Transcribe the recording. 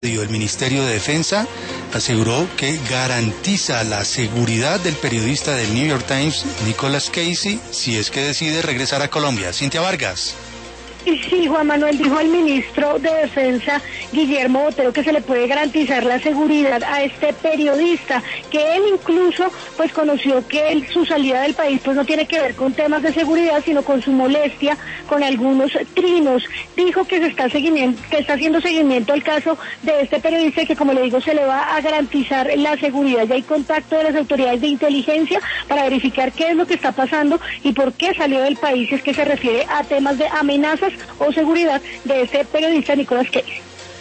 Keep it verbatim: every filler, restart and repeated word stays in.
El Ministerio de Defensa aseguró que garantiza la seguridad del periodista del New York Times, Nicholas Casey, si es que decide regresar a Colombia. Cintia Vargas. Sí, Juan Manuel, dijo el ministro de Defensa, Guillermo Botero, que se le puede garantizar la seguridad a este periodista, que él incluso pues conoció que él, su salida del país pues no tiene que ver con temas de seguridad, sino con su molestia con algunos trinos. Dijo que se está seguimiento, que está haciendo seguimiento al caso de este periodista y que, como le digo, se le va a garantizar la seguridad. Ya hay contacto de las autoridades de inteligencia para verificar qué es lo que está pasando y por qué salió del país, si es que se refiere a temas de amenazas o seguridad de este periodista Nicholas Casey.